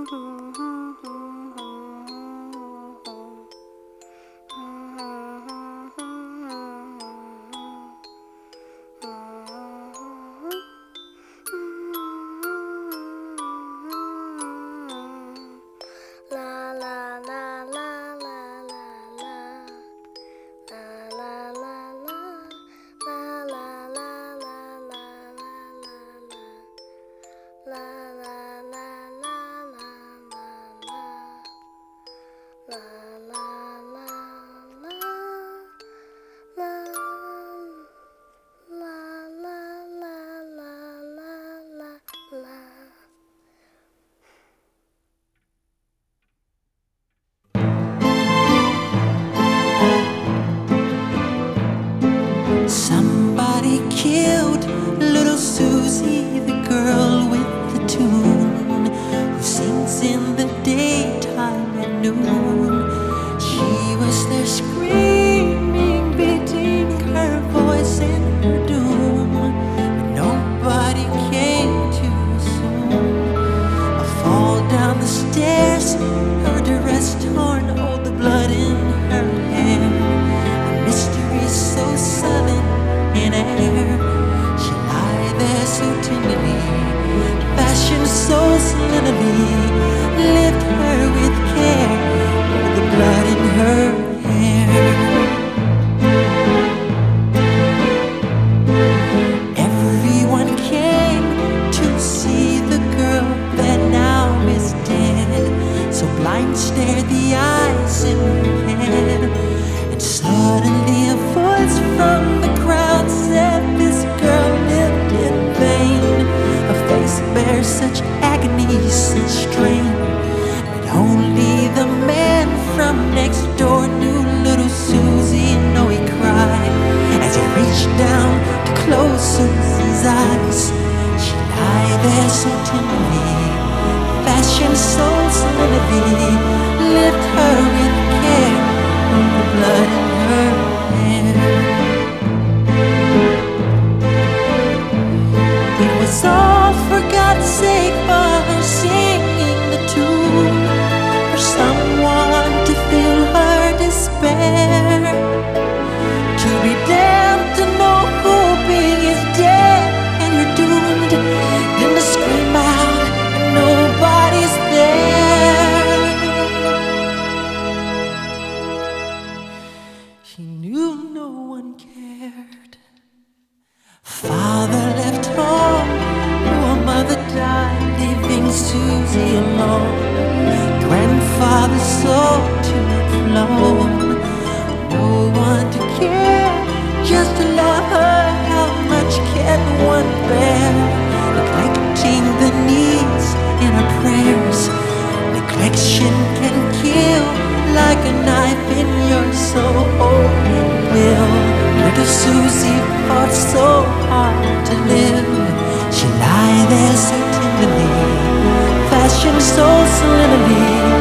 Somebody killed little Susie, the girl with the tune, who sings in the daytime at noon. She was there screaming, beating her voice in her doom, but nobody came too soon. A fall down the stairs, her dress torn, oh, the blood in her hair. A mystery so sudden in air. She lie there so tenderly, fashioned so slenderly, lift her with care, oh, the blood in her hair. Everyone came to see the girl that now is dead. So blind stared the eyes in her head, and suddenly a voice from the crowd said, "This girl lived in vain. Her face bears such agony, such strain, that only the man from next door knew little Susie." No, he cried as he reached down to close Susie's eyes. She lay there so tenderly, fashioned so slenderly, lift her with care, oh, the blood in her hair. It was all for God's sake, for her singing the tune, for someone to feel her despair, to be damned to know hoping is dead and you're doomed, then to scream out and nobody's there. She knew no one cared. Father left home, her mother died, leaving Susie alone. Grandfather sold to it flown. No one to care, just to love her. How much can one bear? Neglecting the needs in her prayers. Neglection can kill like a knife in your soul. Will little Susie fought so hard to live. She lie there so tenderly, fashioned so slenderly,